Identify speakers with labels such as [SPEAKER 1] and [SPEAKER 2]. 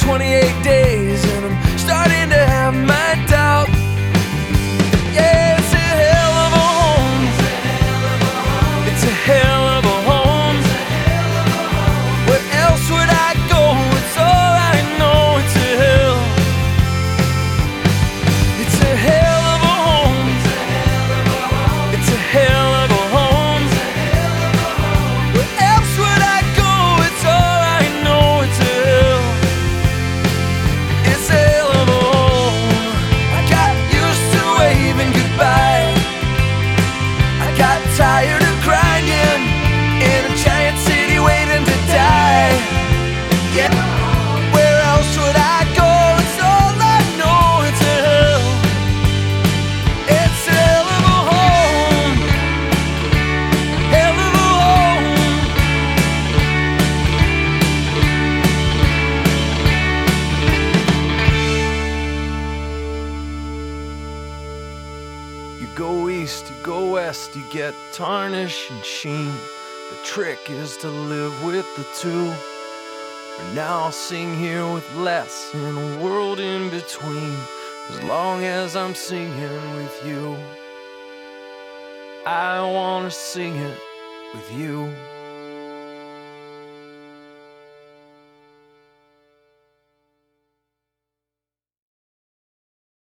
[SPEAKER 1] 28 days and I'm starting to have my doubt. Yeah, it's a hell of a home. It's a hell of a home. Where else would I go? It's all I know. It's a hell. It's a hell of a home. It's a hell of a home. Where else would I go? It's all I know. It's a hell. It's a hell of a home. I got used to waving goodbye. I got tired of grinding in a giant city waiting to die. Yeah, where else would I go? It's all I know. It's a hell. It's a hell of a home. Hell of a home. You go east, you go west, you get tarnish and sheen. The trick is to live with the two. For now I'll sing here with less in a world in between. As long as I'm singing with you, I wanna sing it with you.